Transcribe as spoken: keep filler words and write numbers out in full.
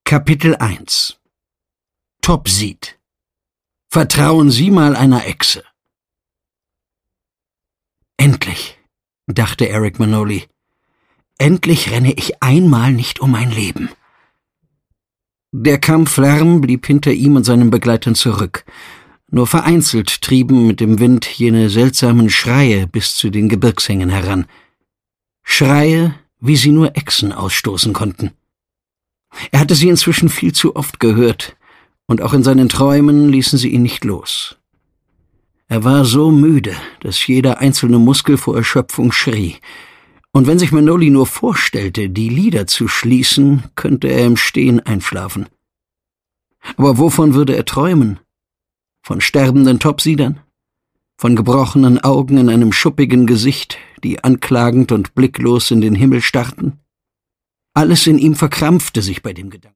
Kapitel eins Topseed. Vertrauen Sie mal einer Echse. Endlich, dachte Eric Manoli, endlich renne ich einmal nicht um mein Leben. Der Kampflärm blieb hinter ihm und seinen Begleitern zurück. Nur vereinzelt trieben mit dem Wind jene seltsamen Schreie bis zu den Gebirgshängen heran. Schreie, wie sie nur Echsen ausstoßen konnten. Er hatte sie inzwischen viel zu oft gehört, und auch in seinen Träumen ließen sie ihn nicht los. Er war so müde, dass jeder einzelne Muskel vor Erschöpfung schrie, und wenn sich Manoli nur vorstellte, die Lider zu schließen, könnte er im Stehen einschlafen. Aber wovon würde er träumen? Von sterbenden Topseedern? Von gebrochenen Augen in einem schuppigen Gesicht, die anklagend und blicklos in den Himmel starrten? Alles in ihm verkrampfte sich bei dem Gedanken.